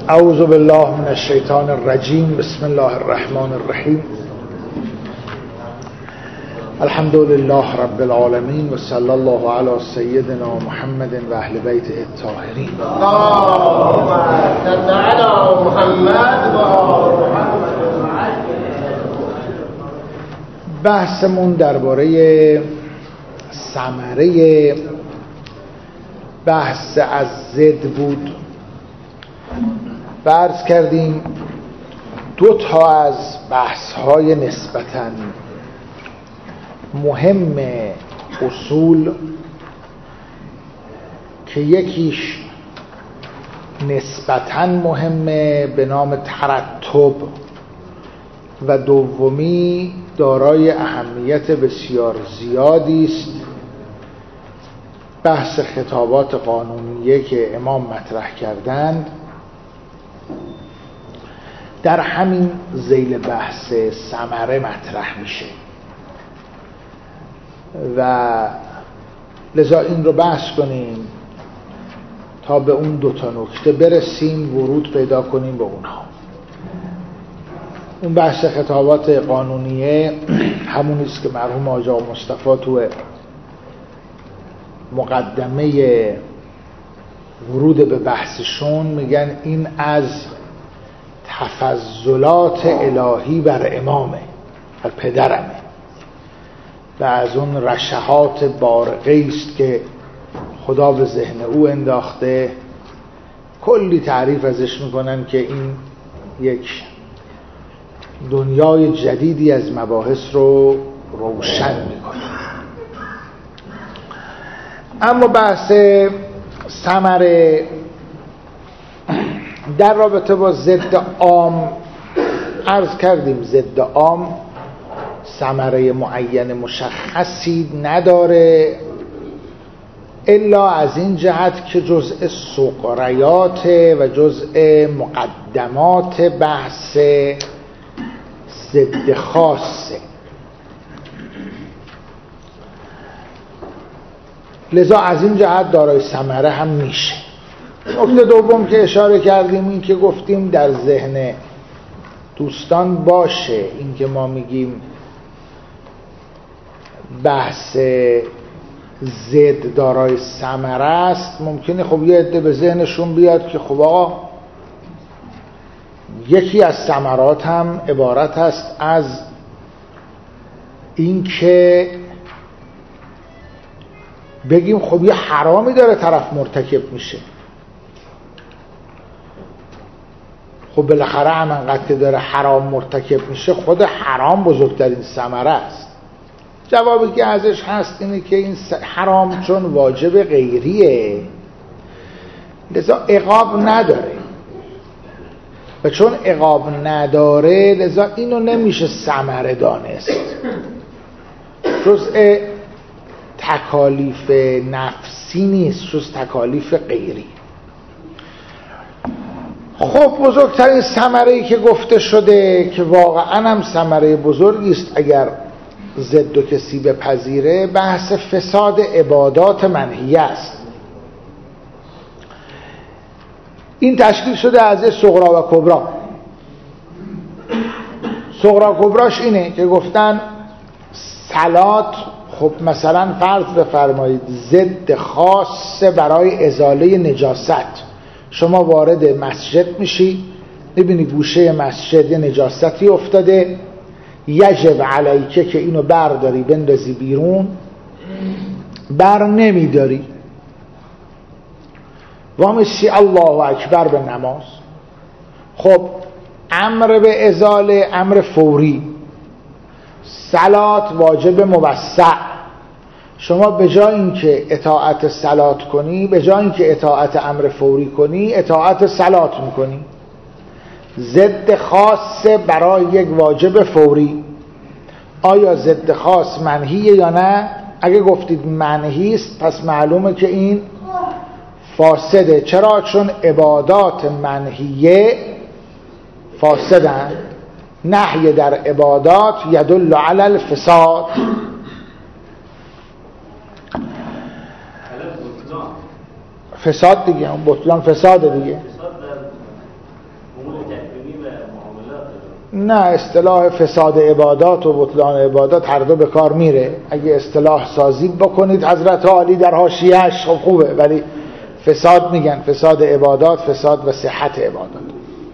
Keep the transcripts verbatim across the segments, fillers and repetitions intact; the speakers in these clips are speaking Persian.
اعوذ بالله من الشیطان الرجیم. بسم الله الرحمن الرحیم. الحمد لله رب العالمین و صلی الله علی سیدنا محمد و اهل بیته الطاهرین. اللهم صل علی محمد و آل محمد. بحثمون درباره ثمره بحث از ضد بود. عرض کردیم دو تا از بحث‌های نسبتاً مهم اصول که یکیش نسبتاً مهمه به نام ترتب و دومی دارای اهمیت بسیار زیادی است، بحث خطابات قانونیه که امام مطرح کردند. در همین ذیل بحث ثمره مطرح میشه و لذا این رو بحث کنیم تا به اون دو تا نکته برسیم، ورود پیدا کنیم به اونها. اون بحث خطابات قانونیه همونی است که مرحوم حاج آقا مصطفی تو مقدمه ورود به بحثشون میگن این از تفضلات الهی بر امامه، بر پدرمه و از اون رشحات بارقه است که خدا به ذهن او انداخته. کلی تعریف ازش میکنن که این یک دنیای جدیدی از مباحث رو روشن میکنه. اما بحث ثمره در رابطه با ضد عام عرض کردیم. ضد عام ثمره معین مشخصی نداره الا از این جهت که جزء سغریات و جزء مقدمات بحث ضد خاصه. لذا از این جهت دارای ثمره هم میشه. نکته دوم که اشاره کردیم این که گفتیم در ذهن دوستان باشه این که ما میگیم بحث ضد دارای ثمره است. ممکنه خب یه عده به ذهنشون بیاد که خب آقا یکی از ثمرات هم عبارت است از این که بگیم خب یه حرامی داره طرف مرتکب میشه. خب بالاخره همانقدر که داره حرام مرتکب میشه خود حرام بزرگترین ثمره است. جوابی که ازش هست اینه که این حرام چون واجب غیریه لذا عقاب نداره و چون عقاب نداره لذا اینو نمیشه ثمره دانست. جزء تکالیف نفسی نیست، جز تکالیف غیری. خب بزرگترین ثمره‌ای که گفته شده که واقعا هم ثمره بزرگی است اگر ضد و کسی بپذیره، بحث فساد عبادات منهیه است. این تشکیل شده از صغرا و کبرا. صغرا کبراش اینه که گفتن صلات خب مثلا فرض بفرمایید ضد خاص برای ازاله نجاست. شما وارد مسجد میشی میبینی گوشه مسجد یه نجاستی افتاده، یجب علیکه که اینو برداری بندازی بیرون، بر نمیداری وامیسی الله اکبر به نماز. خب امر به ازاله امر فوری، صلات واجب موسع. شما به جای اینکه اطاعت صلات کنی، به جای اینکه اطاعت امر فوری کنی، اطاعت صلات میکنی. ضد خاص برای یک واجب فوری. آیا ضد خاص منهیه یا نه؟ اگه گفتید منهی است پس معلومه که این فاسده. چرا؟ چون عبادات منهیه فاسدن. نهی در عبادات یدل علی الفساد. فساد دیگه، اون بطلان فساده دیگه. نه، اصطلاح فساد عبادات و بطلان عبادات هر دو به کار میره. اگه اصطلاح سازی بکنید حضرت عالی در حاشیه‌اش خب خوبه، ولی فساد میگن، فساد عبادات، فساد و صحت عبادات.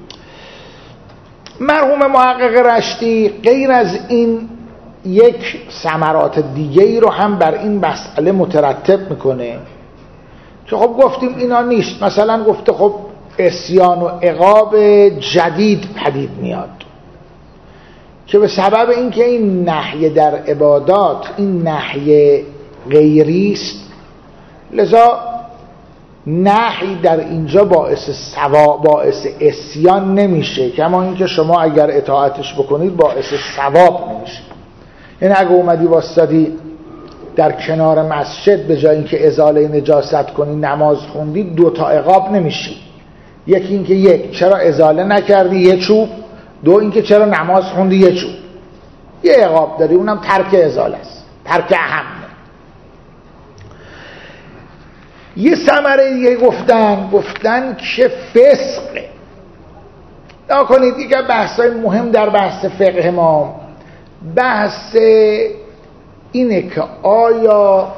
مرحوم محقق رشتی غیر از این یک ثمرات دیگه ای رو هم بر این مسئله مترتب میکنه که خب گفتیم اینا نیست. مثلا گفته خب عصیان و عقاب جدید پدید میاد که به سبب اینکه این نهی در عبادات این نهی غیری است، لذا نهی در اینجا باعث ثواب، باعث عصیان نمیشه، کما اینکه شما اگر اطاعتش بکنید باعث ثواب نمیشه. یعنی اگه اومدی واسطادی در کنار مسجد به جای اینکه ازاله نجاست کنی نماز خوندی، دو تا عقاب نمیشی. یکی اینکه یک چرا ازاله نکردی یه چوب، دو اینکه چرا نماز خوندی یه چوب. یه عقاب داری، اونم ترک ازاله است، ترک اهمه. یه ثمره دیگه گفتن گفتن که فسق. نکنید دیگه بحثای مهم در بحث فقه ما بحث اینه که آیا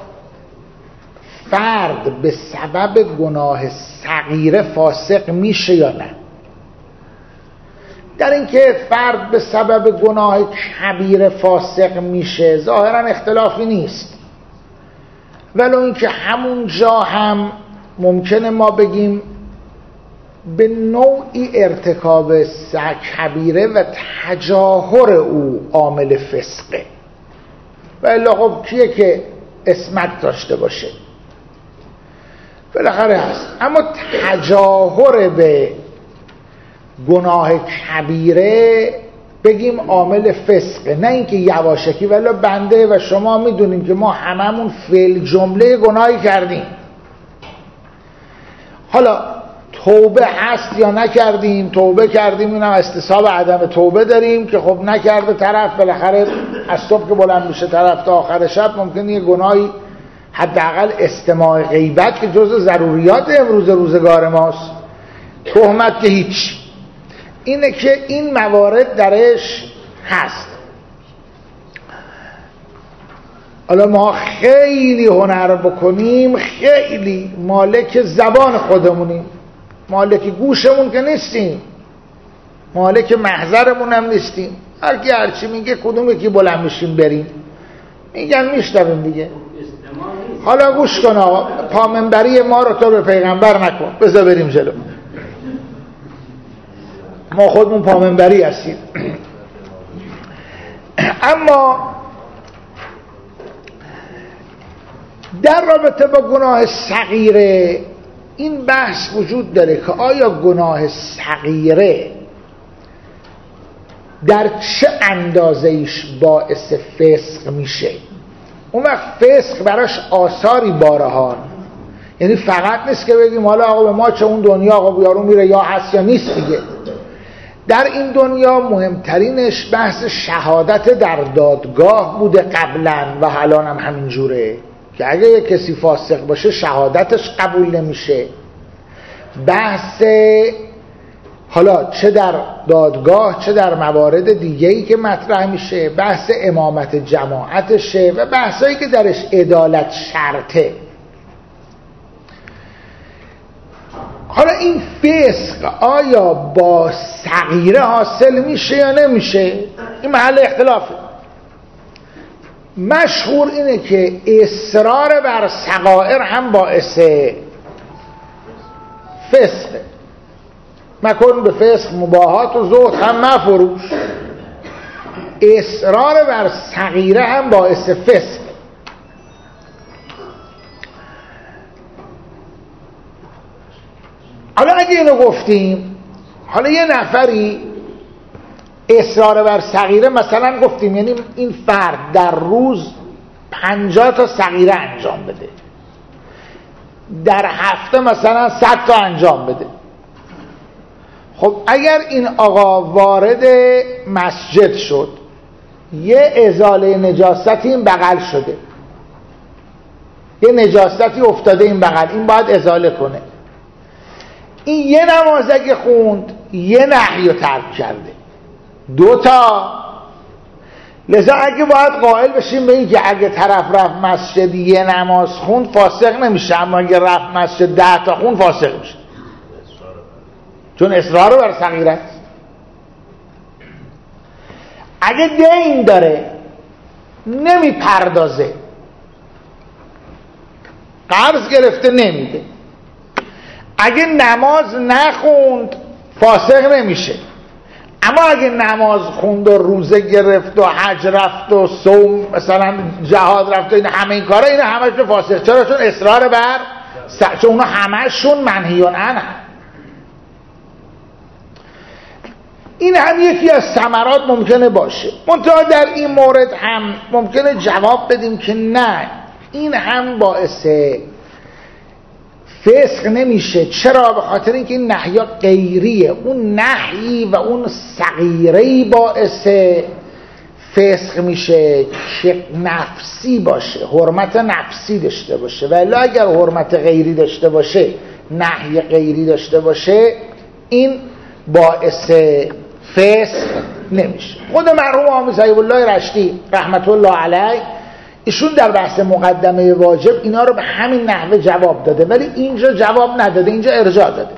فرد به سبب گناه صغیره فاسق میشه یا نه. در اینکه فرد به سبب گناه کبیره فاسق میشه ظاهرا اختلافی نیست، ولو اینکه همون جا هم ممکنه ما بگیم به نوعی ارتکاب کبیره و تجاهر او عامل فسقه، و الا خب کیه که اسمت داشته باشه؟ بالاخره هست. اما تجاهر به گناه کبیره بگیم عامل فسقه، نه اینکه یواشکی. ولی بنده و شما میدونیم که ما هممون فعل جمله گناهی کردیم. حالا توبه هست یا نکردیم؟ توبه کردیم، اینم استصحاب عدم توبه داریم که خب نکرده طرف، بالاخره از صبح که بلند میشه طرف تا آخر شب ممکنه یه گناهی، حداقل استماع غیبت که جزء ضروریات امروز روزگار ماست، تهمت که هیچ. اینه که این موارد درش هست. حالا ما خیلی هنر بکنیم، خیلی مالک زبان خودمونیم، مالک گوشمون که نیستیم، مالک محضرمون هم نیستیم. هر کی هرچی میگه کدوم یکی بلند میشیم بریم میگن میشنویم دیگه. حالا گوش کن آقا، پامنبری ما رو تو به پیغمبر نکن، بذار بریم جلو. ما خودمون پامنبری هستیم. اما در رابطه با گناه صغیره این بحث وجود داره که آیا گناه صغیره در چه اندازه‌ایش باعث فسق میشه. اون وقت فسق براش آثاری بارهان، یعنی فقط نیست که بگیم حالا آقا به ما چه اون دنیا آقا یارو میره یا هست یا نیست دیگه. در این دنیا مهمترینش بحث شهادت در دادگاه بوده قبلا و الان هم همین جوره که اگه یک کسی فاسق باشه شهادتش قبول نمیشه. بحث حالا چه در دادگاه چه در موارد دیگه‌ای که مطرح میشه بحث امامت جماعتشه و بحثایی که درش عدالت شرطه. حالا این فسق آیا با صغیره حاصل میشه یا نمیشه؟ این محل اختلافه. مشهور اینه که اصرار بر صغائر هم باعث فسقه. مکن به فسق مباحات و زهد هم مفروش. اصرار بر صغیره هم باعث فسق. حالا اگه اینو گفتیم، حالا یه نفری اصرار بر صغیره مثلا گفتیم یعنی این فرد در روز پنجاه تا صغیره انجام بده، در هفته مثلا صد تا انجام بده. خب اگر این آقا وارد مسجد شد، یه ازاله نجاستی این بغل شده، یه نجاستی افتاده این بغل، این باید ازاله کنه. این یه نماز اگه خوند یه نهی رو ترک کرده، دو تا. لذا اگه باید قائل بشیم به این که اگه طرف رفت مسجد یه نماز خون فاسق نمیشه، اما اگه رفت مسجد ده تا خون فاسق میشه، چون اصرار بر صغیره است. اگه دین داره نمیپردازه، قرض گرفته نمیده، اگه نماز نخوند فاسق نمیشه، اما اگه نماز خوند و روزه گرفت و حج رفت و صوم مثلا جهاد رفت و این همه این کارا، این همشون فاسق. چرا؟ چون اصرار بر س... چون اونا همشون منهیون عنه. این هم یکی از ثمرات ممکنه باشه. منتها در این مورد هم ممکنه جواب بدیم که نه، این هم باعث فسق نمیشه. چرا؟ به خاطر اینکه این نهی غیریه، اون نهی و اون صغیره‌ای باعث فسق میشه که نفسی باشه، حرمت نفسی داشته باشه. ولی اگر حرمت غیری داشته باشه، نهی غیری داشته باشه، این باعث فسق نمیشه. خود مرحوم حافظ حبیب الله رشدی رحمت الله علیه ایشون در بحث مقدمه واجب اینا رو به همین نحوه جواب داده، ولی اینجا جواب نداده، اینجا ارجاع داده.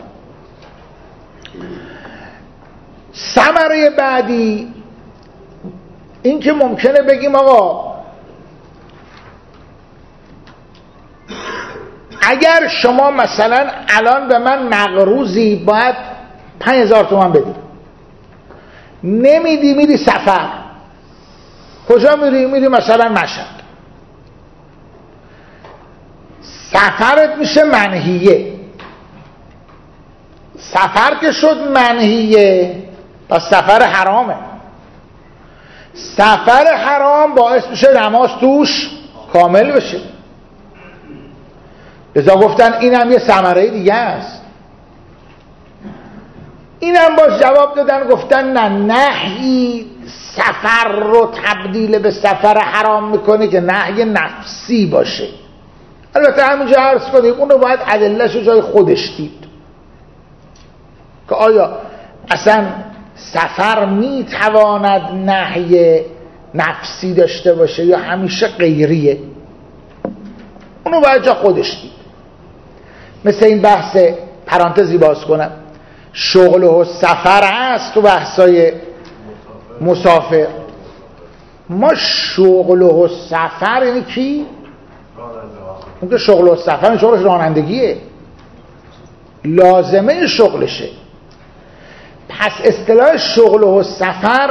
ثمره بعدی این که ممکنه بگیم آقا اگر شما مثلا الان به من مقروضی باید پنج هزار تومان بدی، نمیدی، میری سفر. کجا میری؟ میری مثلا مشهد. سفرت میشه منهیه. سفر که شد منهیه پس سفر حرامه. سفر حرام باعث میشه نماز توش کامل بشه. لذا گفتن این هم یه ثمره دیگه است. این هم باز جواب دادن، گفتن نه، نهی سفر رو تبدیل به سفر حرام میکنه که نهی نفسی باشه. البته همینجا عرض کنیم اون رو باید ادله‌شو جای خودش دید که آیا اصلا سفر میتواند نهی نفسی داشته باشه یا همیشه غیریه. اون رو باید جای خودش دید. مثل این بحث پرانتزی باز کنم، شغل و سفر هست تو بحثای مسافر. ما شغل و سفر یعنی کی؟ اون که شغل و سفر شغلش رانندگیه، لازمه شغلشه. پس اصطلاح شغل و سفر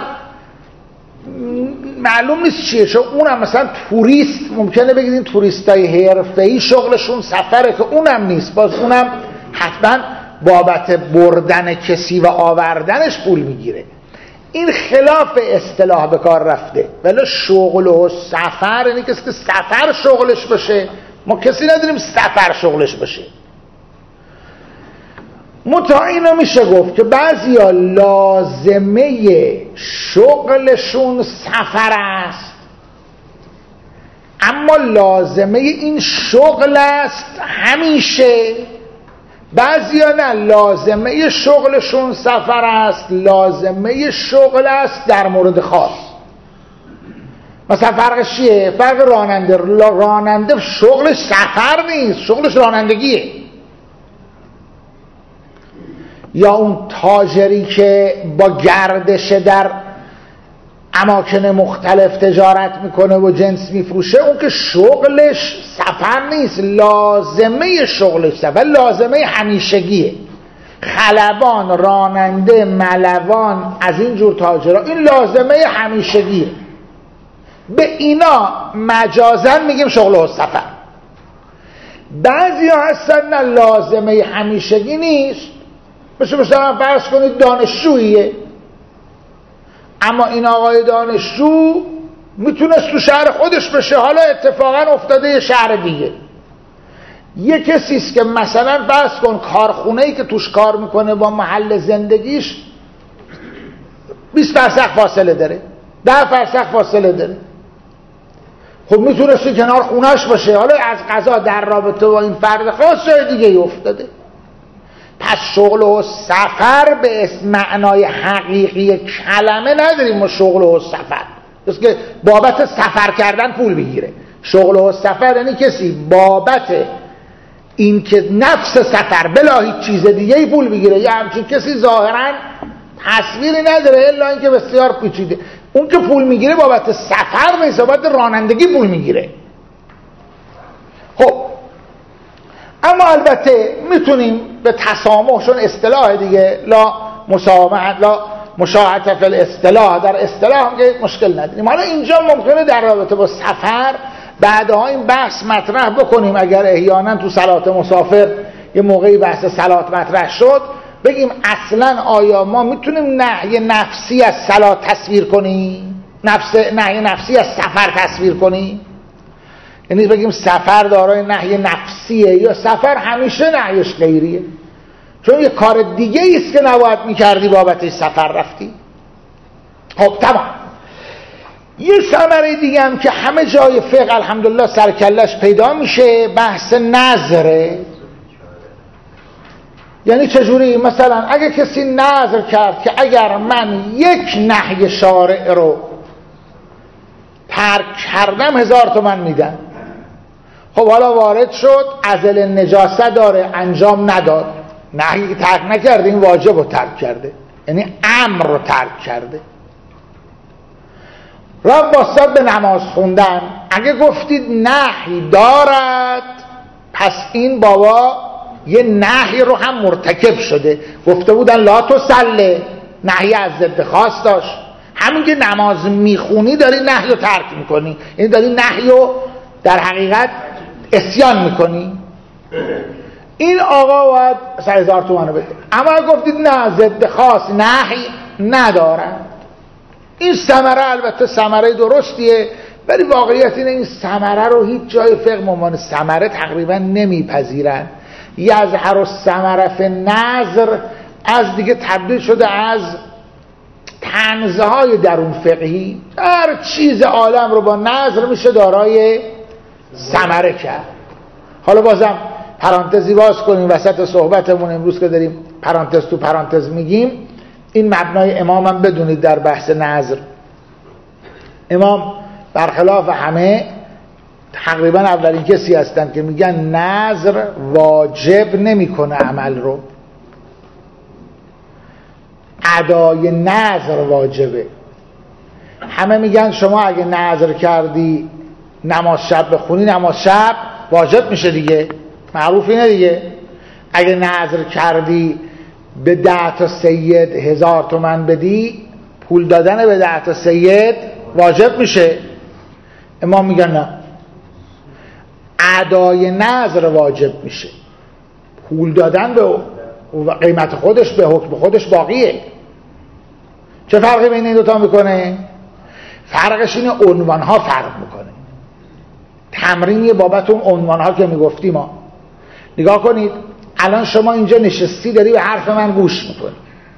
معلوم نیست چیه. چون اونم مثلا توریست ممکنه بگید این توریستای حرفه‌ای شغلشون سفره، که اونم نیست، باز اونم حتما بابت بردن کسی و آوردنش پول میگیره. این خلاف اصطلاح به کار رفته. ولی شغل و سفر یعنی کسی که سفر شغلش باشه. ما کسی نداریم سفر شغلش باشه. متا اینو میشه گفت که بعضیا لازمه شغلشون سفر است، اما لازمه این شغل است همیشه. بعضیا نه، لازمه شغلشون سفر است، لازمه شغل است در مورد خاص. مثلا فرقش چیه؟ فرق راننده، راننده شغلش سفر نیست، شغلش رانندگیه. یا اون تاجری که با گردش در اماکن مختلف تجارت میکنه و جنس میفروشه، اون که شغلش سفر نیست، لازمه شغلش سفر، لازمه همیشگیه. خلبان، راننده، ملوان، از این جور تاجرها، این لازمه همیشگیه. به اینا مجازاً میگیم شغل و سفر. بعضی ها هستن نه، لازمه همیشگی نیست. مثل مثلا فرض کنید دانشجوییه، اما این آقای دانشجو میتونست تو شهر خودش بشه، حالا اتفاقا افتاده یه شهر دیگه. یه کسیست که مثلا فرض کن کارخونه‌ای که توش کار میکنه با محل زندگیش بیست فرسخ فاصله داره، ده فرسخ فاصله داره. خب میتونستی کنار خونهش باشه، حالا از قضا در رابطه با این فرد خاص جای دیگه افتاده. پس شغل و سفر به اسم معنای حقیقی کلمه نداریم ما شغل و سفر، بس که بابت سفر کردن پول بگیره. شغل و سفر یعنی کسی بابت این که نفس سفر بلا هیچ چیز دیگه ای پول بگیره. یا همچین کسی ظاهرا تصویری نداره الا اینکه بسیار پیچیده. اون که پول میگیره بابت سفر نیست، بابت رانندگی پول میگیره. خب اما البته میتونیم به تسامحشون اصطلاح دیگه، لا مسامحت لا مشاحت فی الاصطلاح، در اصطلاح هم که مشکل نداریم. حالا اینجا ممکنه در رابطه با سفر بعدها این بحث مطرح بکنیم، اگر احیانا تو صلات مسافر یه موقعی بحث صلات مطرح شد بگیم اصلا آیا ما میتونیم نهی نفسی از صلات تصویر کنیم، نفس نهی نفسی از سفر تصویر کنیم؟ یعنی بگیم سفر دارای نهی نفسیه یا سفر همیشه نهیش غیریه، چون یه کار دیگه ایست که نباید میکردی بابتش سفر رفتی. خب تمام. یه ثمره دیگه هم که همه جای فقه الحمدلله سرکلش پیدا میشه بحث نظره. یعنی چجوری؟ مثلا اگه کسی نظر کرد که اگر من یک نهی شارع رو ترک کردم هزار تومن میدم. خب حالا وارد شد عزل نجاست داره انجام نداد، نهی که ترک نکرده، این واجب رو ترک کرده، یعنی امر رو ترک کرده. راه باستاد به نماز خوندن، اگه گفتید نهی دارد پس این بابا یه نهی رو هم مرتکب شده. گفته بودن لا تصلی، نهی از ضد خاص داشت، همین که نماز میخونی داری نهی رو ترک میکنی، یعنی داری نهی رو در حقیقت عصیان میکنی. این آقا باید سه هزار تومان رو بده. اما گفتید نه ضد خاص نهی ندارن، این ثمره البته ثمره درستیه، ولی واقعیت اینه این ثمره رو هیچ جای فقه عنوان ثمره تقریبا نمیپذیرن. یظهر الثمره فی النظر از دیگه تبدیل شده از طنزهای درون فقهی، هر چیز عالم رو با نظر میشه دارای ثمره کرد. حالا بازم پرانتزی باز کنیم وسط صحبتمون امروز که داریم پرانتز تو پرانتز میگیم، این مبنای امام هم بدونید در بحث نظر. امام برخلاف همه تقریبا اولین کسی هستن که میگن نظر واجب نمیکنه عمل رو، ادای نظر واجبه. همه میگن شما اگه نظر کردی نماز شب بخونی نماز شب واجب میشه دیگه، معروف اینه دیگه. اگه نظر کردی به ده تا سید هزار تومن بدی، پول دادن به ده تا سید واجب میشه. امام میگن نه، ادای نظر واجب میشه، پول دادن به قیمت خودش به حکم خودش باقیه. چه فرقی بین این دوتا میکنه؟ فرقش اینه عنوانها فرق میکنه. تمرینی بابت اون عنوانها که میگفتیم ما. نگاه کنید الان شما اینجا نشستی داری به حرف من گوش میکنی،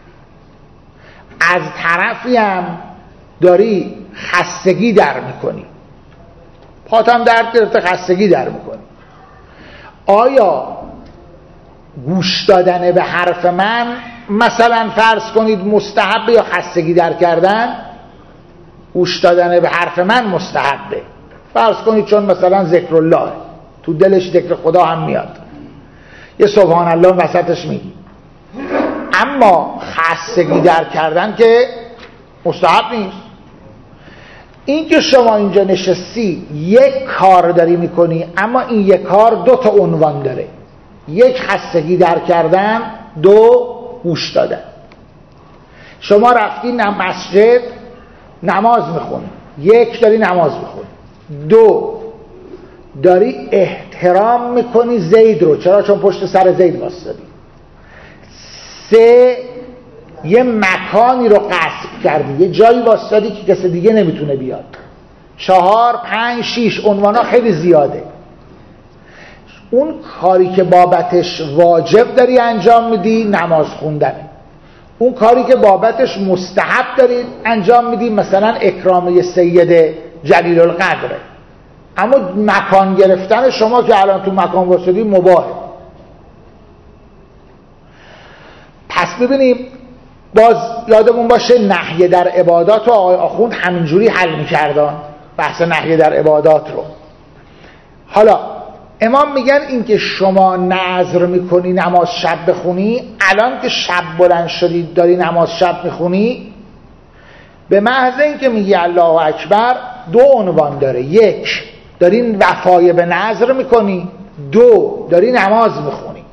از طرفی هم داری خستگی در میکنی، پاتم درد گرفته خستگی در میکنی. آیا گوش دادن به حرف من مثلا فرض کنید مستحب یا خستگی در کردن؟ گوش دادن به حرف من مستحبه، فرض کنید چون مثلا ذکر الله تو دلش ذکر خدا هم میاد، یه سبحان الله وسطش میگی. اما خستگی در کردن که مستحب نیست. این که شما اینجا نشستی یک کار داری میکنی، اما این یک کار دو تا عنوان داره، یک خستگی در کردن، دو گوش دادن. شما رفتی مسجد نماز میخونی، یک داری نماز میخونی، دو داری احترام میکنی زید رو، چرا؟ چون پشت سر زید واسطی. سه یه مکانی رو غصب کردی، یه جایی واسطی که کسی دیگه نمیتونه بیاد. چهار پنج شیش عنوانا خیلی زیاده. اون کاری که بابتش واجب داری انجام میدی نماز خوندنه، اون کاری که بابتش مستحب داری انجام میدی مثلا اکرام سید جلیل القدره. اما مکان گرفتن شما که الان تو مکان واسطی مباهه. پس ببینیم باز یادمون باشه نهی در عبادات رو آقای آخوند همینجوری حل میکردن، بحث نهی در عبادات رو. حالا امام میگن این که شما نذر میکنی نماز شب بخونی، الان که شب بلند شدی داری نماز شب میخونی، به محض این که میگی الله اکبر دو عنوان داره: یک، داری وفای به نذر میکنی، دو، داری نماز میخونی.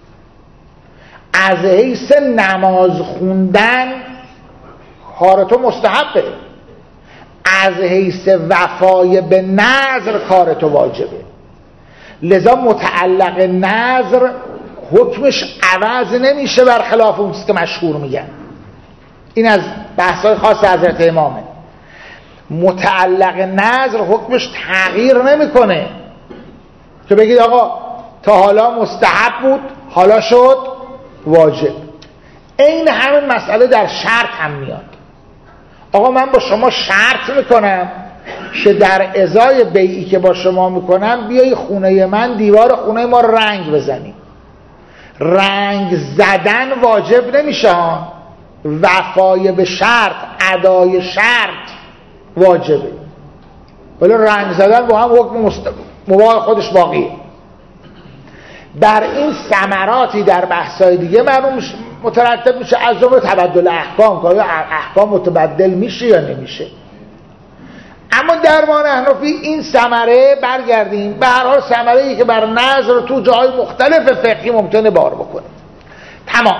از حیث نماز خوندن کار تو مستحبه، از حیث وفای به نذر کار تو واجبه. لذا متعلق نذر حکمش عوض نمیشه برخلاف اون که مشهور میگن. این از بحثای خاص حضرت امامه. متعلق نذر حکمش تغییر نمیکنه که بگید آقا تا حالا مستحب بود حالا شد واجب. این همین مسئله در شرط هم میاد. آقا من با شما شرط میکنم که در ازای بیعی که با شما میکنم بیایی خونه من، دیوار خونه ما رنگ بزنی. رنگ زدن واجب نمیشه ها، وفای به شرط، ادای شرط واجبه. ولی رنگ زدن با هم حکم مست... مباح خودش باقیه. در این ثمراتی در بحثای دیگه معلوم مترتب میشه، از جمله تبدل احکام، که احکام متبدل میشه یا نمیشه. اما در ما حنفی این ثمره برگردیم به هر حال ثمره‌ای که بر نظر تو جای مختلف فقهی ممکنه بار بکنه. تمام.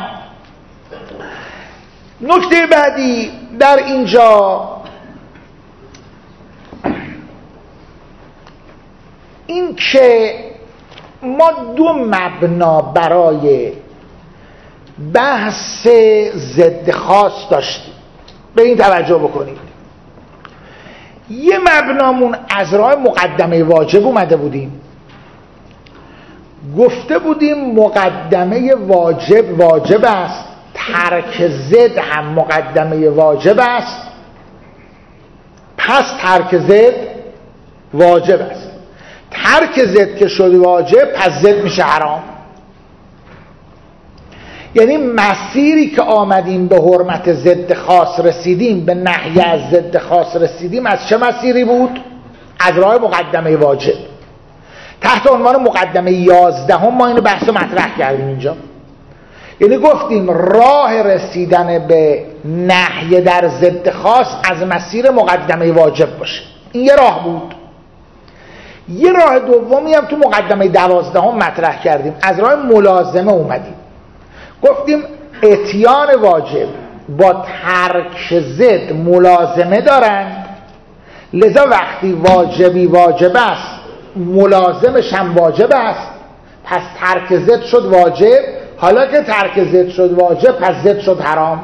نکته بعدی در اینجا این که ما دو مبنا برای بحث ضد خاص داشتیم، به این توجه بکنید. یه مبنامون از راه مقدمه واجب اومده بودیم، گفته بودیم مقدمه واجب واجب است، ترک ضد هم مقدمه واجب است، پس ترک ضد واجب است. ترک ضد که شد واجب پس ضد میشه حرام. یعنی مسیری که آمدیم به حرمت ضد خاص رسیدیم، به نهی از ضد خاص رسیدیم، از چه مسیری بود؟ از راه مقدمه واجب. تحت عنوان مقدمه یازدهم ما اینو بحث مطرح کردیم اینجا. یعنی گفتیم راه رسیدن به نهی در ضد خاص از مسیر مقدمه واجب باشه. این یه راه بود. یه راه دومی هم تو مقدمه دوازدهم مطرح کردیم، از راه ملازمه اومدیم. گفتیم اتیان واجب با ترک ضد ملازمه دارند، لذا وقتی واجبی واجب است ملازمش هم واجب است، پس ترک ضد شد واجب. حالا که ترک ضد شد واجب پس ضد شد حرام.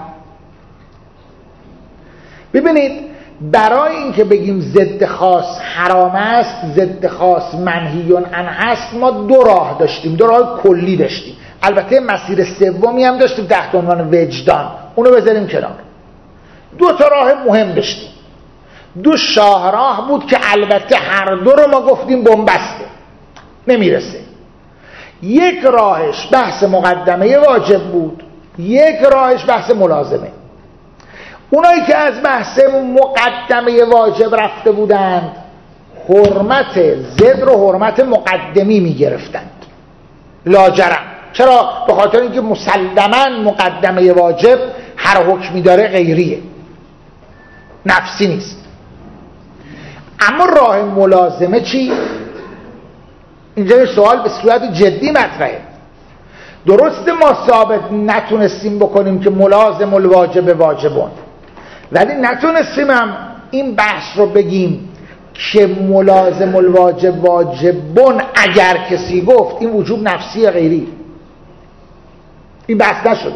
ببینید برای اینکه بگیم ضد خاص حرام است، ضد خاص منهی عنه است، ما دو راه داشتیم، دو راه کلی داشتیم. البته مسیر سومی هم داشتیم تحت عنوان وجدان، اونو بذاریم کنار. دو تا راه مهم داشتیم، دو شاهراه بود که البته هر دو رو ما گفتیم بنبسته، نمیرسه. یک راهش بحث مقدمه واجب بود، یک راهش بحث ملازمه. اونایی که از بحث مقدمه واجب رفته بودند حرمت ضد رو حرمت مقدمی میگرفتند لاجرم. چرا؟ به خاطر اینکه مسلماً مقدمه واجب هر حکمی داره غیریه، نفسی نیست. اما راه ملازمه چی؟ اینجا سوال به صورت جدی مطرحه. درسته ما ثابت نتونستیم بکنیم که ملازم الواجب واجبون، ولی نتونستیم هم این بحث رو بگیم که ملازم الواجب واجبون اگر کسی گفت این وجوب نفسی غیری. این بحث نشده.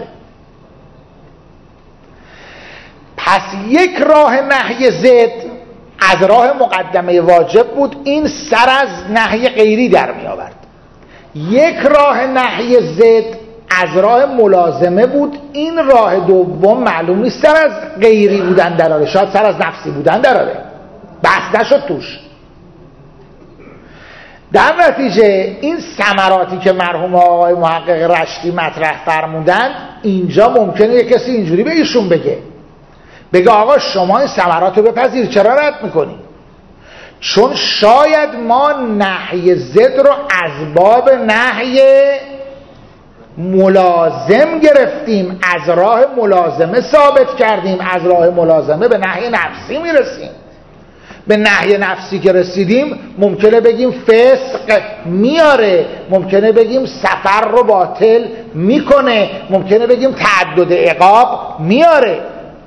پس یک راه نهی ضد از راه مقدمه واجب بود، این سر از نهی غیری در می آورد. یک راه نهی ضد از راه ملازمه بود، این راه دوم معلوم نیست سر از غیری بودن دراره، شاید سر از نفسی بودن دراره، بحث نشد توش. در نتیجه این ثمراتی که مرحوم آقای محقق رشتی مطرح فرمودند، اینجا ممکنه یک کسی اینجوری به ایشون بگه بگه آقا شما این ثمرات رو بپذیر، چرا رد میکنی؟ چون شاید ما نهی ضد رو از باب نهی ملازم گرفتیم، از راه ملازمه ثابت کردیم، از راه ملازمه به نهی نفسی میرسیم. به نهی نفسی که رسیدیم ممکنه بگیم فسق میاره، ممکنه بگیم سفر رو باطل میکنه، ممکنه بگیم تعدد عقاب میاره.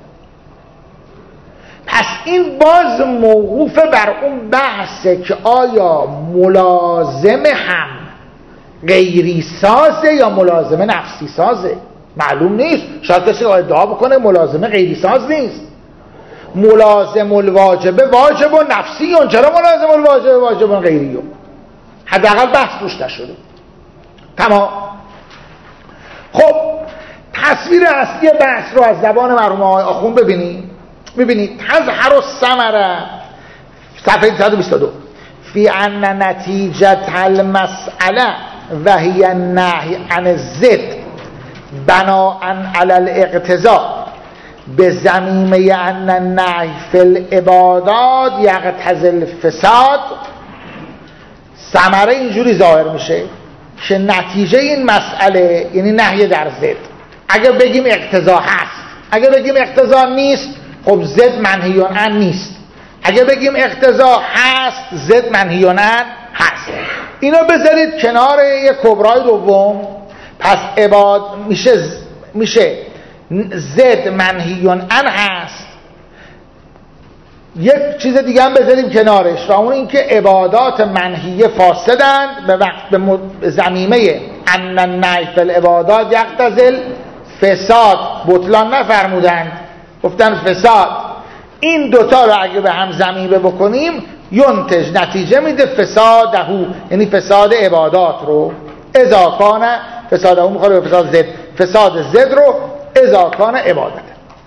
پس این باز موقوف بر اون بحثه که آیا ملازم هم غیری سازه یا ملازمه نفسی سازه. معلوم نیست، شاید کسی ادعا بکنه ملازمه غیری ساز نیست. ملازم الواجبه واجب و نفسی اون، چرا ملازم الواجبه واجب و غیری اون؟ حداقل بحث روش نشده. تمام. خب تصویر اصلی بحث رو از زبان مرحوم آقای آخوند ببینید. ببینید تظهر الثمره صفحه صد و بیست و دو فی ان نتیجه المسئله و هی النهی عن الضد بناء علی الاقتضاء به ضمیمه ان النهی فی العبادات یقتضی الفساد. ثمره اینجوری ظاهر میشه که نتیجه این مسئله یعنی نهی در ضد، اگر بگیم اقتضا هست، اگر بگیم اقتضا نیست خب ضد منهی عنه نیست، اگر بگیم اقتضا هست ضد منهی عنه هست. اینو بذارید کنار یک کبرای دوم. پس عباد میشه میشه ضد منهی عنه هست. یک چیز دیگه هم بذاریم کنارش و اون این که عبادات منهیه فاسدند به وقت به ضمیمه ان النهی فی العبادات یقتضی فساد. بطلان نفرمودند، گفتن فساد. این دوتا رو اگه به هم ضمیمه بکنیم ینتج نتیجه میده فسادهو، یعنی فساد عبادات رو. اذا کان فسادهو میخواد به فساد ضد، فساد ضد رو اذا کان عبادت.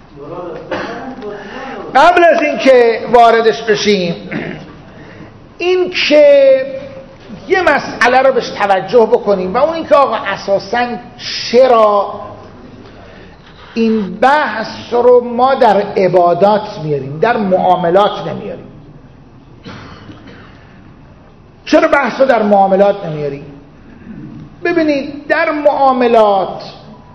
قبل از این که واردش بشیم، این که یه مسئله رو بهش توجه بکنیم و اون این که آقا اساساً چرا این بحث رو ما در عبادات میاریم، در معاملات نمیاریم؟ چرا بحث رو در معاملات نمیاریم؟ ببینید در معاملات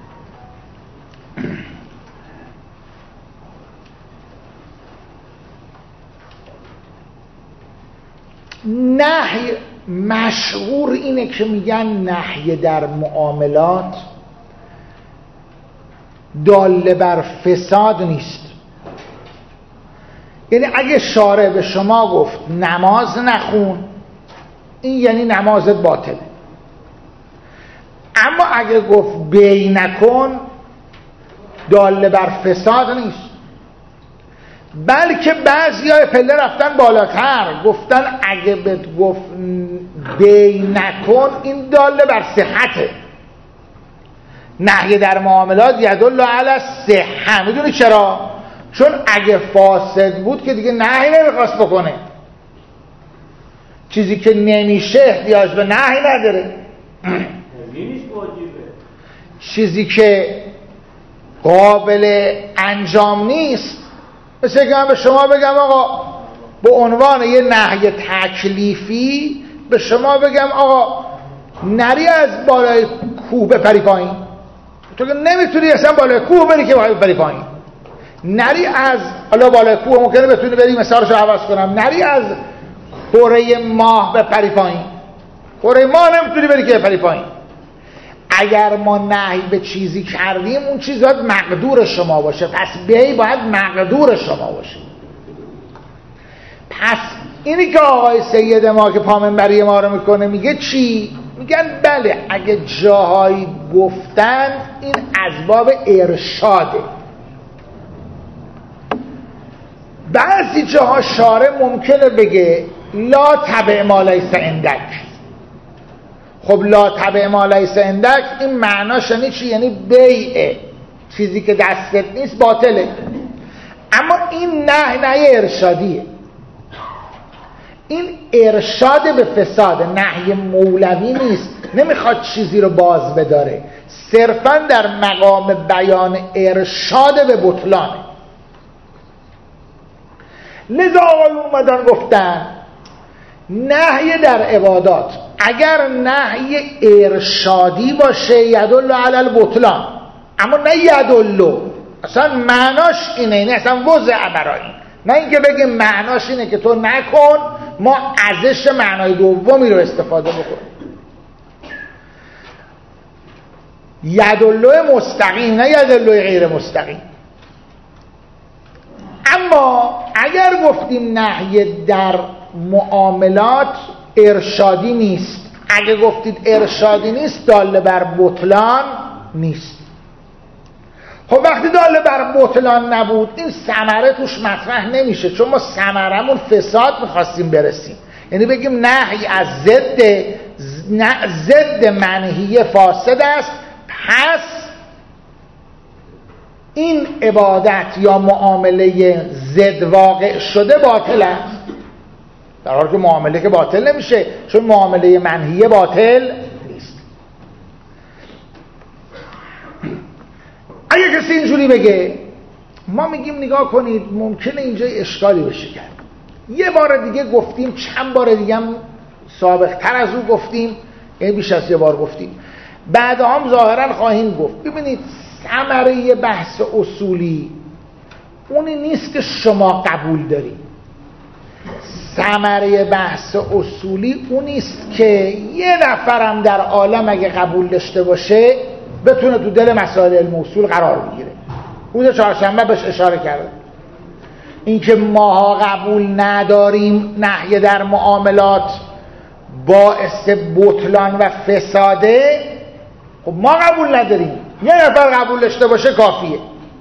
نهی مشهور اینه که میگن نهی در معاملات داله بر فساد نیست. یعنی اگه شارع به شما گفت نماز نخون، این یعنی نمازت باطله. اما اگه گفت بی نکن، داله بر فساد نیست. بلکه بعضی های پله رفتن بالاتر، گفتن اگه بهت گفت بی نکن، این داله بر صحته. نهی در معاملات یدل علی الصحه. میدونی چرا؟ چون اگه فاسد بود که دیگه نهی نمیخواست بکنه. چیزی که نمیشه احتیاج به نهی نداره. چیزی که قابل انجام نیست، مثل که من به شما بگم آقا به عنوان یه نهی تکلیفی به شما بگم آقا نری از بالای کوه بپری پایین، تو که نمیتونی اصلا بالای کوه بری که بپری پایین. نری از حالا بالای کوه ممکنه بتونی بری، مثالشو عوض کنم، نری از کره ماه بپری پایین. کره ماه نمیتونی بری که بپری پایین. اگر ما نهی به چیزی کردیم اون چیز باید مقدور شما باشه، پس بی باید مقدور شما باشه. پس اینی که آقای سید ما که پامنبری ما رو میکنه میگه چی؟ میگن بله اگه جاهایی گفتن این از باب ارشاده. بعضی جاها شارع ممکنه بگه لا تبع ما لیس عندک. خب لا تبع ما لیس عندک این معناش یعنی چی؟ یعنی بیعه، چیزی که دستت نیست باطله. اما این نه نه ارشادیه. این ارشاد به فساد، نهی مولوی نیست، نمیخواد چیزی رو باز بداره، صرفا در مقام بیان ارشاد به بطلانه. لذا آقایون اومدن گفتن نهی در عبادات اگر نهی ارشادی باشه یدل علی البطلان، اما نه یدل، اصلا معناش اینه، اینه اصلا وضع برای این، نه اینکه بگیم معناش اینه که تو نکن ما ازش معنای دومی رو استفاده بکنیم. یدل مستقیم نه یدل غیر مستقیم. اما اگر گفتیم نهی در معاملات ارشادی نیست، اگه گفتید ارشادی نیست داله بر بطلان نیست. خب وقتی داله بر بطلان نبود این ثمره توش مطرح نمیشه، چون ما ثمرمون فساد میخواستیم برسیم، یعنی بگیم نهی از ضد ضد منهی فاسد است، پس این عبادت یا معامله ضد واقع شده باطل است، در حالی که معامله که باطل نمیشه چون معامله منهیه باطل نیست. اگه کسی اینجوری بگه ما میگیم نگاه کنید ممکنه اینجا اشکالی بشه کرد. یه بار دیگه گفتیم، چند بار دیگه هم سابق تر از او گفتیم، یعنی بیش از یه بار گفتیم، بعد هم ظاهرا خواهیم گفت. ببینید ثمره بحث اصولی اونی نیست که شما قبول دارید، ثمره بحث اصولی اونیست که یه نفرم در عالم اگه قبول داشته باشه بتونه تو دل مسائل علم اصول قرار بگیره. روز چهارشنبه بهش اشاره کرده، اینکه ماها قبول نداریم نهی در معاملات باعث بطلان و فساده، خب ما قبول نداریم، یه نفر قبول داشته باشه کافیه.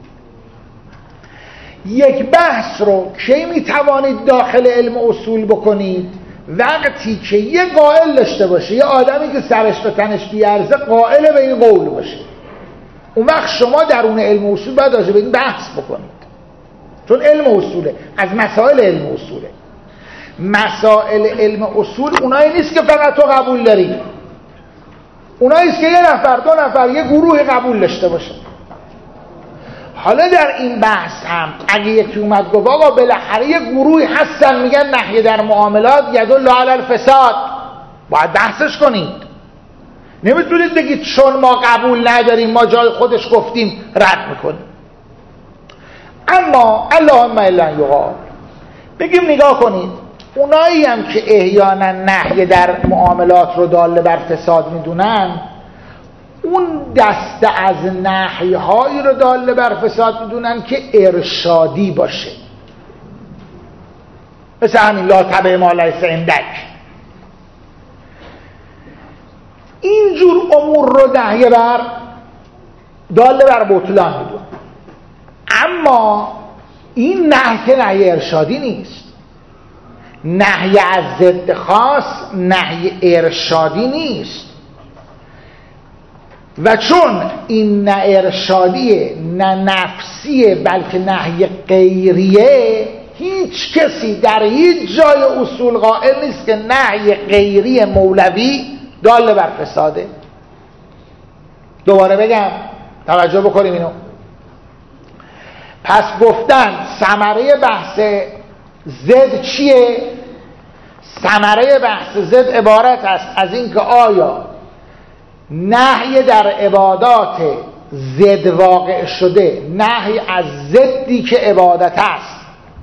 یک بحث رو کی میتوانید داخل علم اصول بکنید؟ وقتی که یه قائل داشته باشه، یه آدمی که سرش به تنش بیارزه قائل به این قول باشه، اون وقت شما درون علم اصول باید راجع به این بحث بکنید، چون علم اصوله، از مسائل علم اصوله. مسائل علم اصول اونایی نیست که فقط تو قبول داری، اونایی است که یه نفر دو نفر یه گروه قبول داشته باشه. حالا در این بحث هم اگه یکی اومد گفت آقا بالاخره یه گروهی هستن میگن نهی در معاملات یدل علی الفساد، باید بحثش کنید. نمیتونید بگید چون ما قبول نداریم ما جای خودش گفتیم رد میکنیم. اما اللهم الا یقال، بگیم نگاه کنید اونایی هم که احیانا نهی در معاملات رو داله بر فساد میدونن، اون دسته از نهی هایی رو داله بر فساد میدونن که ارشادی باشه، مثل همین لا تبع ما لیس عندک. اینجور امور رو نهی بر داله بر بطلان میدونن. اما این نهی که نهی ارشادی نیست، نهی از ضد خاص نهی ارشادی نیست، و چون این نه ارشادیه نه نفسیه بلکه نهی غیریه، هیچ کسی در هیچ جای اصول قائل نیست که نهی غیری مولوی داله بر فساده. دوباره بگم توجه بکنیم اینو. پس گفتن ثمره بحث ضد چیه؟ ثمره بحث ضد عبارت است از اینکه آیا نهی در عبادات ضد واقع شده، نهی از ضدی که عبادت است،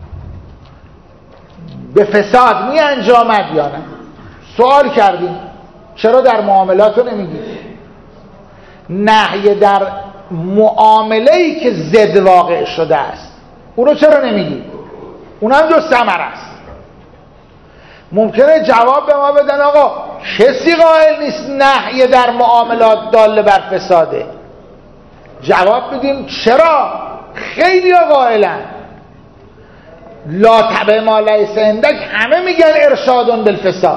به فساد می انجامد یا نه؟ سوال کردیم چرا در معاملات رو نمیگید؟ نهی در معامله‌ای که ضد واقع شده است اون رو چرا نمیگید؟ اون هم جز ثمره است. ممکنه جواب به ما بدن آقا کسی قائل نیست نهی در معاملات داله بر فساده. جواب بدیم چرا؟ خیلی ها قائلن. لا تبع ما لیس عندک همه میگن ارشادون بالفساد.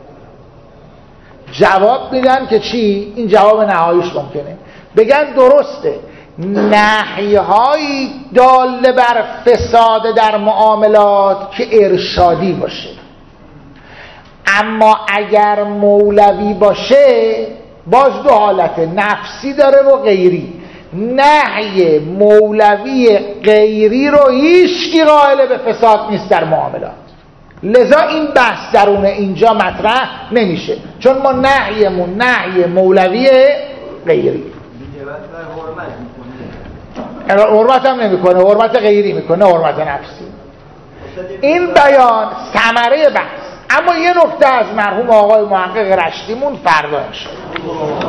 جواب میدن که چی؟ این جواب نهاییش ممکنه بگن درسته، نهی های داله بر فساد در معاملات که ارشادی باشه، اما اگر مولوی باشه باز دو حالت نفسی داره و غیری. نهی مولوی غیری رو هیچکی قائل به فساد نیست در معاملات، لذا این بحث درون اینجا مطرح نمیشه، چون ما نهیمون نهی مولوی غیری. حرمت هم نمیکنه، حرمت غیری میکنه، حرمت نفسی. این بیان ثمره بحث. اما یه نکته از مرحوم آقای محقق رشتیمون فردا انشاءالله.